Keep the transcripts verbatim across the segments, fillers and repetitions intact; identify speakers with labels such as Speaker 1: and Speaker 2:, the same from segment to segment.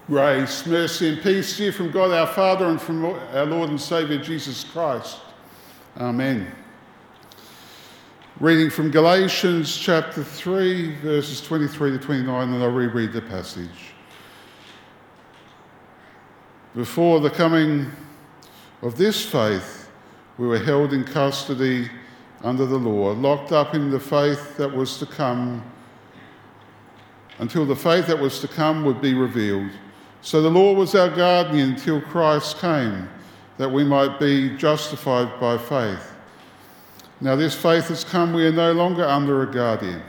Speaker 1: Grace, mercy and peace to you from God our Father and from our Lord and Saviour Jesus Christ. Amen. Reading from Galatians chapter three, verses twenty-three to twenty-nine, and I'll reread the passage. Before the coming of this faith, we were held in custody under the law, locked up in the faith that was to come, until the faith that was to come would be revealed. So the law was our guardian until Christ came, that we might be justified by faith. Now this faith has come, we are no longer under a guardian.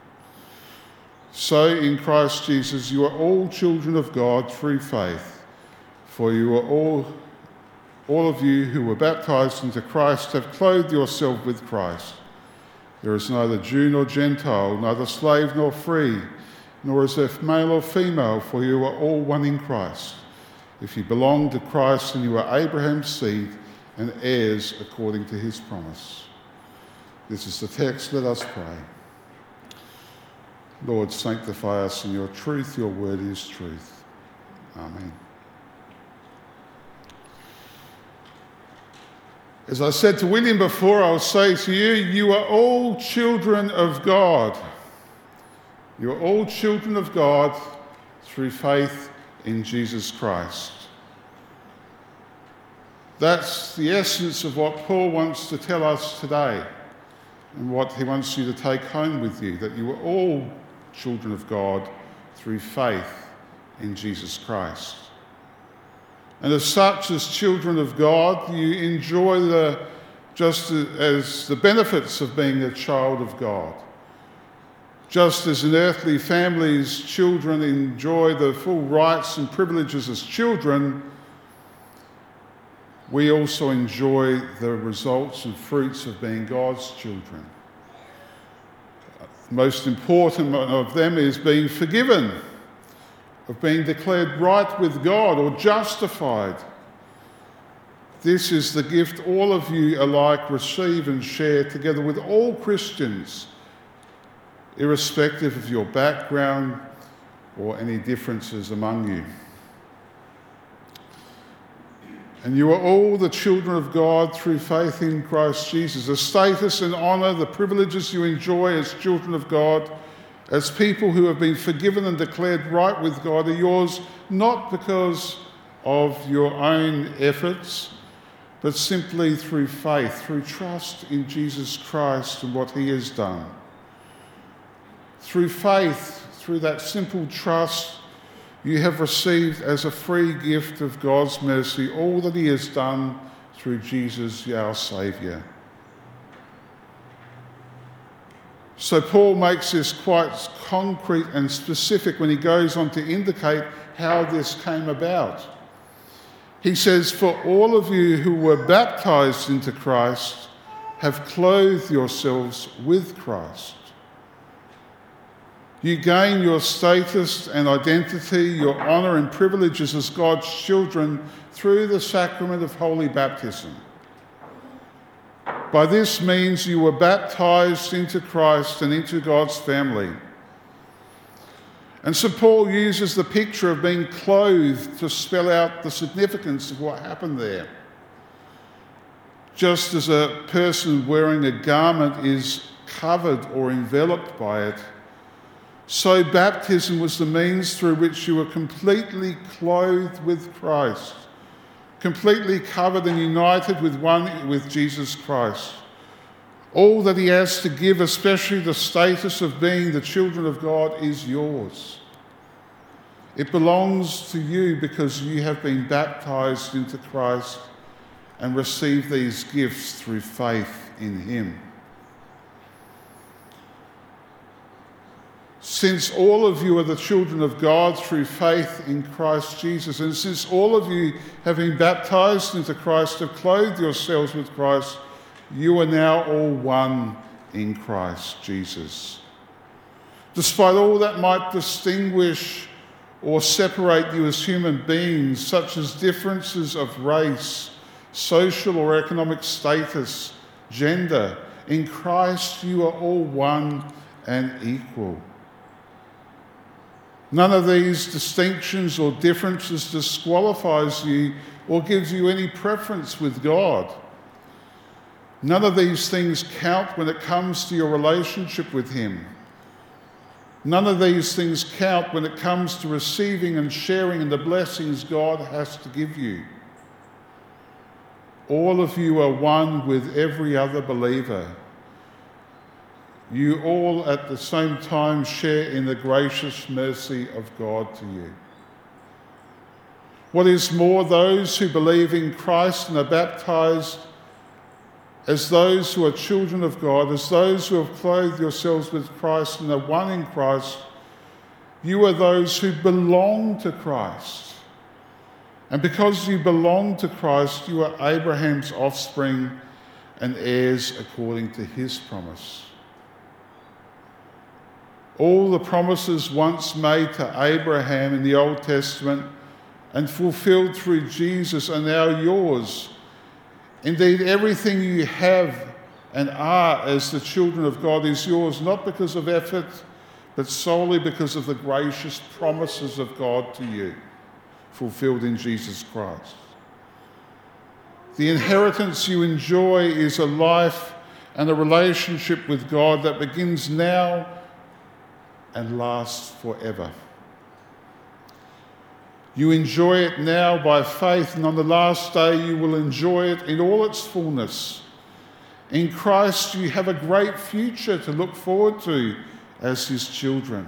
Speaker 1: So in Christ Jesus you are all children of God through faith. For you are all, all of you who were baptized into Christ have clothed yourself with Christ. There is neither Jew nor Gentile, neither slave nor free, nor is there male or female, for you are all one in Christ. If you belong to Christ, then you are Abraham's seed and heirs according to his promise. This is the text. Let us pray. Lord, sanctify us in your truth. Your word is truth. Amen. As I said to William before, I'll say to you, you are all children of God. You are all children of God through faith in Jesus Christ. That's the essence of what Paul wants to tell us today and what he wants you to take home with you, that you are all children of God through faith in Jesus Christ. And as such, as children of God, you enjoy the just as the benefits of being a child of God. Just as in earthly families, children enjoy the full rights and privileges as children, we also enjoy the results and fruits of being God's children. The most important of them is being forgiven, of being declared right with God or justified. This is the gift all of you alike receive and share together with all Christians, irrespective of your background or any differences among you. And you are all the children of God through faith in Christ Jesus. The status and honour, the privileges you enjoy as children of God, as people who have been forgiven and declared right with God, are yours not because of your own efforts, but simply through faith, through trust in Jesus Christ and what he has done. Through faith, through that simple trust, you have received as a free gift of God's mercy all that he has done through Jesus, our Saviour. So Paul makes this quite concrete and specific when he goes on to indicate how this came about. He says, for all of you who were baptized into Christ have clothed yourselves with Christ. You gain your status and identity, your honour and privileges as God's children through the sacrament of holy baptism. By this means you were baptised into Christ and into God's family. And Saint Paul uses the picture of being clothed to spell out the significance of what happened there. Just as a person wearing a garment is covered or enveloped by it, so baptism was the means through which you were completely clothed with Christ, completely covered and united with one with Jesus Christ. All that he has to give, especially the status of being the children of God, is yours. It belongs to you because you have been baptized into Christ and received these gifts through faith in him. Since all of you are the children of God through faith in Christ Jesus, and since all of you have been baptized into Christ, have clothed yourselves with Christ, you are now all one in Christ Jesus. Despite all that might distinguish or separate you as human beings, such as differences of race, social or economic status, gender, in Christ you are all one and equal. None of these distinctions or differences disqualifies you or gives you any preference with God. None of these things count when it comes to your relationship with Him. None of these things count when it comes to receiving and sharing in the blessings God has to give you. All of you are one with every other believer. You all at the same time share in the gracious mercy of God to you. What is more, those who believe in Christ and are baptized as those who are children of God, as those who have clothed yourselves with Christ and are one in Christ, you are those who belong to Christ. And because you belong to Christ, you are Abraham's offspring and heirs according to his promise. All the promises once made to Abraham in the Old Testament and fulfilled through Jesus are now yours. Indeed, everything you have and are as the children of God is yours, not because of effort, but solely because of the gracious promises of God to you, fulfilled in Jesus Christ. The inheritance you enjoy is a life and a relationship with God that begins now and lasts forever. You enjoy it now by faith, and on the last day you will enjoy it in all its fullness. In Christ you have a great future to look forward to as his children.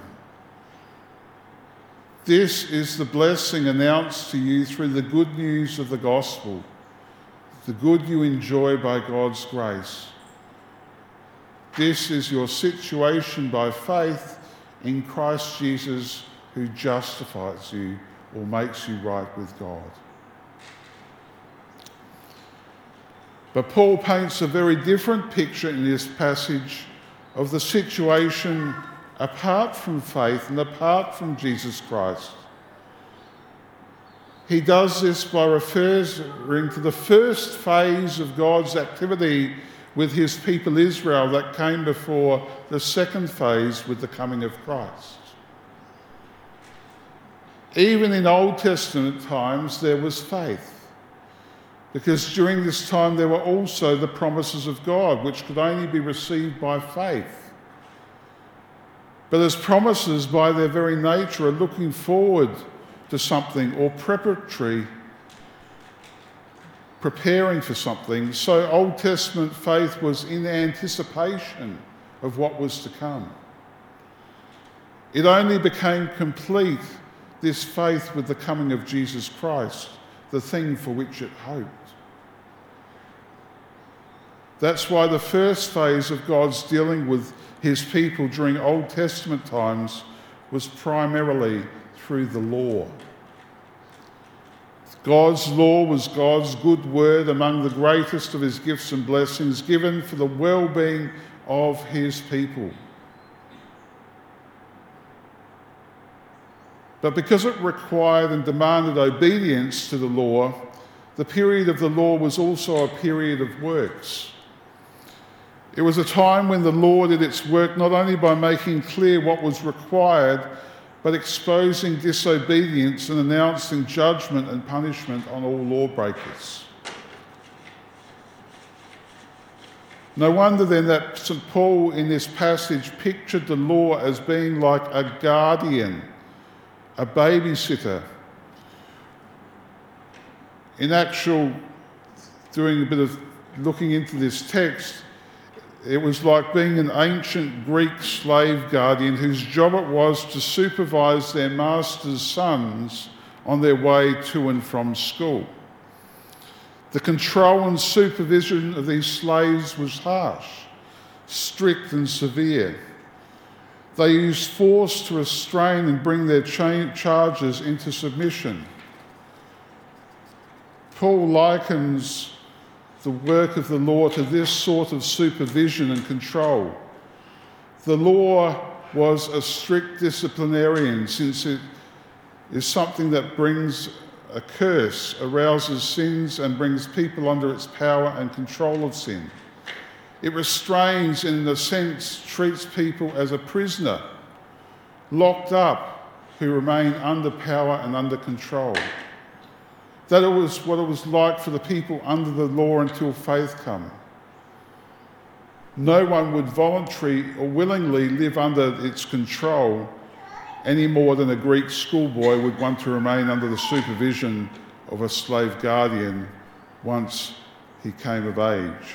Speaker 1: This is the blessing announced to you through the good news of the gospel, the good you enjoy by God's grace. This is your situation by faith in Christ Jesus, who justifies you or makes you right with God. But Paul paints a very different picture in this passage of the situation apart from faith and apart from Jesus Christ. He does this by referring to the first phase of God's activity with his people Israel that came before the second phase with the coming of Christ. Even in Old Testament times, there was faith, because during this time there were also the promises of God, which could only be received by faith. But as promises, by their very nature, are looking forward to something or preparatory, preparing for something, so Old Testament faith was in anticipation of what was to come. It only became complete, this faith, with the coming of Jesus Christ, the thing for which it hoped. That's why the first phase of God's dealing with his people during Old Testament times was primarily through the law. God's law was God's good word, among the greatest of his gifts and blessings, given for the well-being of his people. But because it required and demanded obedience to the law, the period of the law was also a period of works. It was a time when the law did its work not only by making clear what was required, but exposing disobedience and announcing judgment and punishment on all lawbreakers. No wonder then that Saint Paul in this passage pictured the law as being like a guardian, a babysitter. In actual, doing a bit of looking into this text, it was like being an ancient Greek slave guardian whose job it was to supervise their master's sons on their way to and from school. The control and supervision of these slaves was harsh, strict and severe. They used force to restrain and bring their charges into submission. Paul likens the work of the law to this sort of supervision and control. The law was a strict disciplinarian, since it is something that brings a curse, arouses sins, and brings people under its power and control of sin. It restrains, and in a sense treats people as a prisoner, locked up who remain under power and under control. That it was what it was like for the people under the law until faith come. No one would voluntarily or willingly live under its control any more than a Greek schoolboy would want to remain under the supervision of a slave guardian once he came of age.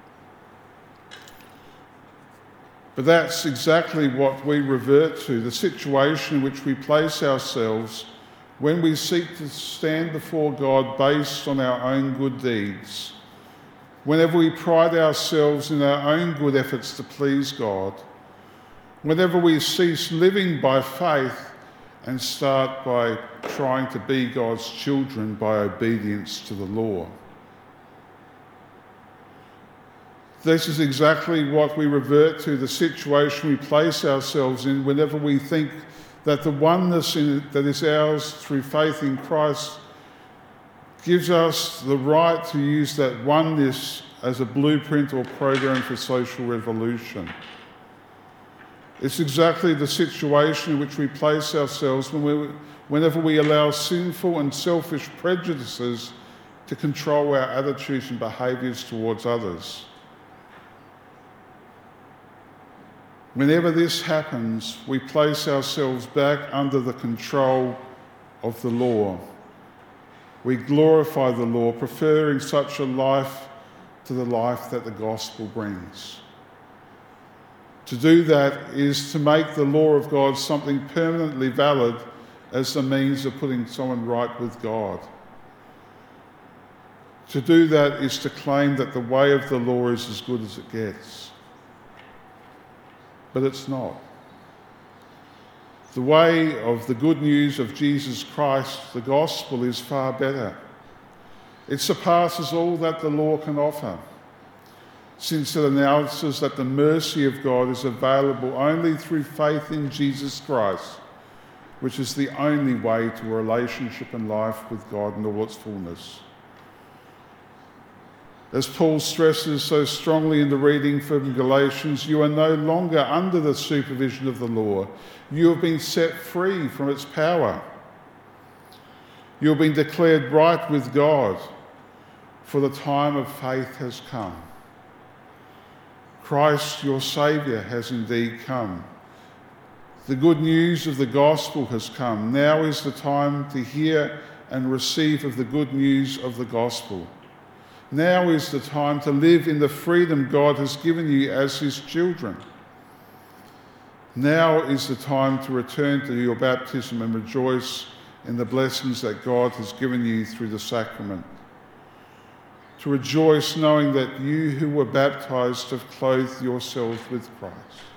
Speaker 1: But that's exactly what we revert to, the situation in which we place ourselves when we seek to stand before God based on our own good deeds, whenever we pride ourselves in our own good efforts to please God, whenever we cease living by faith and start by trying to be God's children by obedience to the law. This is exactly what we revert to, the situation we place ourselves in whenever we think that the oneness in it that is ours through faith in Christ gives us the right to use that oneness as a blueprint or program for social revolution. It's exactly the situation in which we place ourselves when we, whenever we allow sinful and selfish prejudices to control our attitudes and behaviours towards others. Whenever this happens, we place ourselves back under the control of the law. We glorify the law, preferring such a life to the life that the gospel brings. To do that is to make the law of God something permanently valid as the means of putting someone right with God. To do that is to claim that the way of the law is as good as it gets. But it's not. The way of the good news of Jesus Christ, the gospel, is far better. It surpasses all that the law can offer, since it announces that the mercy of God is available only through faith in Jesus Christ, which is the only way to a relationship and life with God in all its fullness. As Paul stresses so strongly in the reading from Galatians, you are no longer under the supervision of the law. You have been set free from its power. You have been declared right with God, for the time of faith has come. Christ, your Saviour, has indeed come. The good news of the gospel has come. Now is the time to hear and receive of the good news of the gospel. Now is the time to live in the freedom God has given you as his children. Now is the time to return to your baptism and rejoice in the blessings that God has given you through the sacrament. To rejoice knowing that you who were baptized have clothed yourselves with Christ.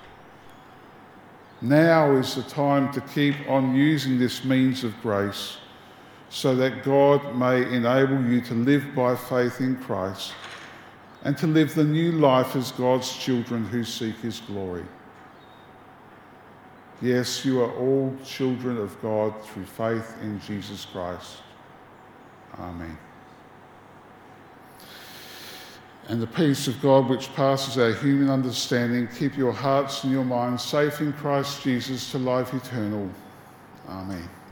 Speaker 1: Now is the time to keep on using this means of grace, so that God may enable you to live by faith in Christ and to live the new life as God's children who seek his glory. Yes, you are all children of God through faith in Jesus Christ. Amen. And the peace of God, which passes our human understanding, keep your hearts and your minds safe in Christ Jesus to life eternal. Amen.